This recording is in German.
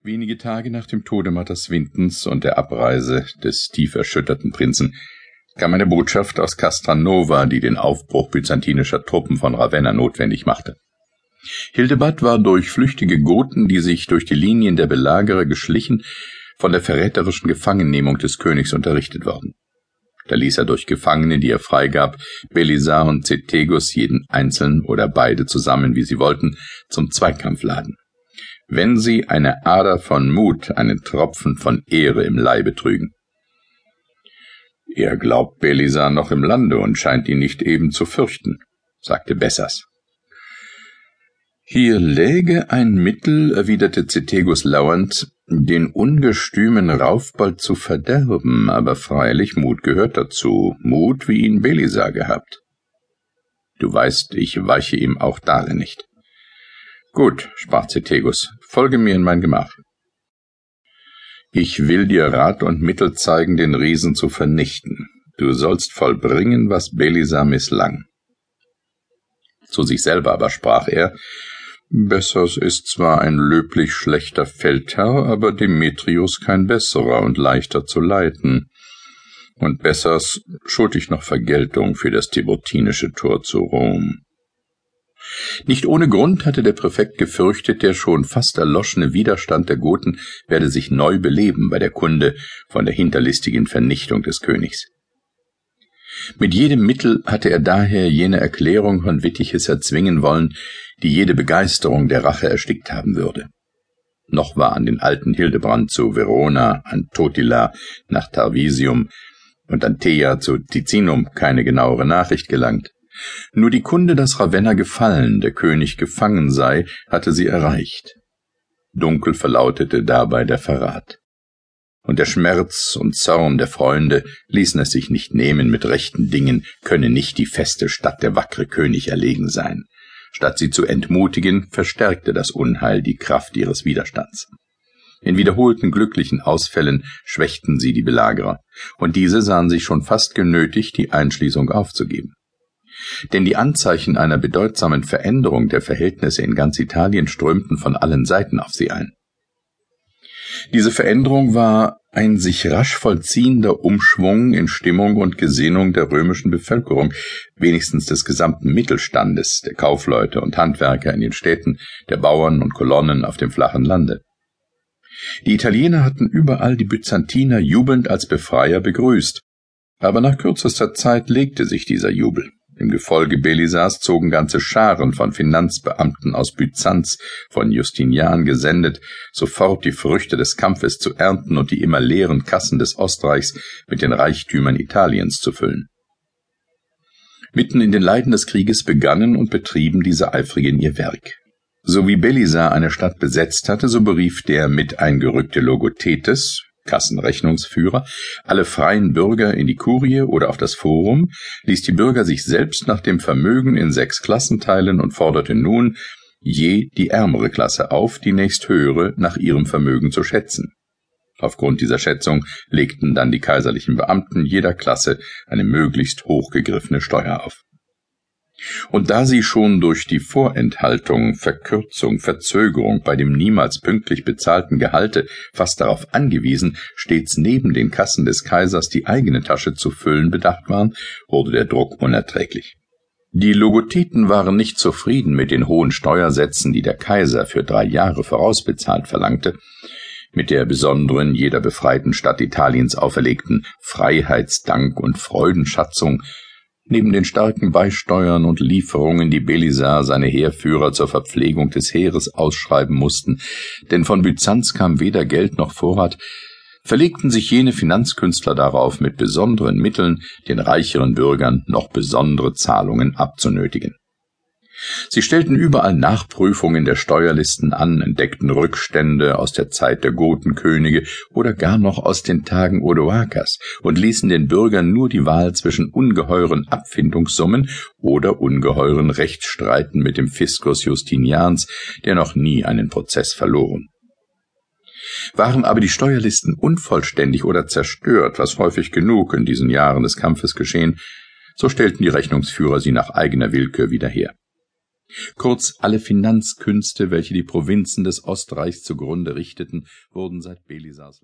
Wenige Tage nach dem Tode Mattaswintens und der Abreise des tief erschütterten Prinzen kam eine Botschaft aus Castranova, die den Aufbruch byzantinischer Truppen von Ravenna notwendig machte. Hildebad war durch flüchtige Goten, die sich durch die Linien der Belagerer geschlichen, von der verräterischen Gefangennehmung des Königs unterrichtet worden. Da ließ er durch Gefangene, die er freigab, Belisar und Cethegus jeden einzeln oder beide zusammen, wie sie wollten, zum Zweikampf laden. Wenn sie eine Ader von Mut, einen Tropfen von Ehre im Leibe trügen. »Er glaubt Belisar noch im Lande und scheint ihn nicht eben zu fürchten«, sagte Bessas. »Hier läge ein Mittel«, erwiderte Cethegus lauernd, »den ungestümen Raufbold zu verderben, aber freilich Mut gehört dazu, Mut, wie ihn Belisar gehabt. Du weißt, ich weiche ihm auch darin nicht.« »Gut«, sprach Cethegus, »folge mir in mein Gemach. Ich will dir Rat und Mittel zeigen, den Riesen zu vernichten. Du sollst vollbringen, was Belisar misslang.« Zu sich selber aber sprach er, »Bessas ist zwar ein löblich schlechter Feldherr, aber Demetrius kein besserer und leichter zu leiten. Und Bessas schuld ich noch Vergeltung für das tiburtinische Tor zu Rom.« Nicht ohne Grund hatte der Präfekt gefürchtet, der schon fast erloschene Widerstand der Goten werde sich neu beleben bei der Kunde von der hinterlistigen Vernichtung des Königs. Mit jedem Mittel hatte er daher jene Erklärung von Wittiches erzwingen wollen, die jede Begeisterung der Rache erstickt haben würde. Noch war an den alten Hildebrand zu Verona, an Totila nach Tarvisium und an Teia zu Ticinum keine genauere Nachricht gelangt. Nur die Kunde, dass Ravenna gefallen, der König gefangen sei, hatte sie erreicht. Dunkel verlautete dabei der Verrat. Und der Schmerz und Zorn der Freunde ließen es sich nicht nehmen, mit rechten Dingen könne nicht die feste Stadt der wackre König erlegen sein. Statt sie zu entmutigen, verstärkte das Unheil die Kraft ihres Widerstands. In wiederholten glücklichen Ausfällen schwächten sie die Belagerer, und diese sahen sich schon fast genötigt, die Einschließung aufzugeben. Denn die Anzeichen einer bedeutsamen Veränderung der Verhältnisse in ganz Italien strömten von allen Seiten auf sie ein. Diese Veränderung war ein sich rasch vollziehender Umschwung in Stimmung und Gesinnung der römischen Bevölkerung, wenigstens des gesamten Mittelstandes, der Kaufleute und Handwerker in den Städten, der Bauern und Kolonnen auf dem flachen Lande. Die Italiener hatten überall die Byzantiner jubelnd als Befreier begrüßt, aber nach kürzester Zeit legte sich dieser Jubel. Im Gefolge Belisars zogen ganze Scharen von Finanzbeamten aus Byzanz, von Justinian gesendet, sofort die Früchte des Kampfes zu ernten und die immer leeren Kassen des Ostreichs mit den Reichtümern Italiens zu füllen. Mitten in den Leiden des Krieges begannen und betrieben diese Eifrigen ihr Werk. So wie Belisar eine Stadt besetzt hatte, so berief der mit eingerückte Logothetes, Kassenrechnungsführer, alle freien Bürger in die Kurie oder auf das Forum, ließ die Bürger sich selbst nach dem Vermögen in 6 Klassen teilen und forderte nun je die ärmere Klasse auf, die nächsthöhere nach ihrem Vermögen zu schätzen. Aufgrund dieser Schätzung legten dann die kaiserlichen Beamten jeder Klasse eine möglichst hochgegriffene Steuer auf. Und da sie schon durch die Vorenthaltung, Verkürzung, Verzögerung bei dem niemals pünktlich bezahlten Gehalte fast darauf angewiesen, stets neben den Kassen des Kaisers die eigene Tasche zu füllen bedacht waren, wurde der Druck unerträglich. Die Logotheten waren nicht zufrieden mit den hohen Steuersätzen, die der Kaiser für 3 Jahre vorausbezahlt verlangte, mit der besonderen, jeder befreiten Stadt Italiens auferlegten Freiheitsdank- und Freudenschatzung, neben den starken Beisteuern und Lieferungen, die Belisar seine Heerführer zur Verpflegung des Heeres ausschreiben mussten, denn von Byzanz kam weder Geld noch Vorrat, verlegten sich jene Finanzkünstler darauf, mit besonderen Mitteln den reicheren Bürgern noch besondere Zahlungen abzunötigen. Sie stellten überall Nachprüfungen der Steuerlisten an, entdeckten Rückstände aus der Zeit der Gotenkönige oder gar noch aus den Tagen Odoakers und ließen den Bürgern nur die Wahl zwischen ungeheuren Abfindungssummen oder ungeheuren Rechtsstreiten mit dem Fiskus Justinians, der noch nie einen Prozess verloren. Waren aber die Steuerlisten unvollständig oder zerstört, was häufig genug in diesen Jahren des Kampfes geschehen, so stellten die Rechnungsführer sie nach eigener Willkür wieder her. Kurz, alle Finanzkünste, welche die Provinzen des Ostreichs zugrunde richteten, wurden seit Belisars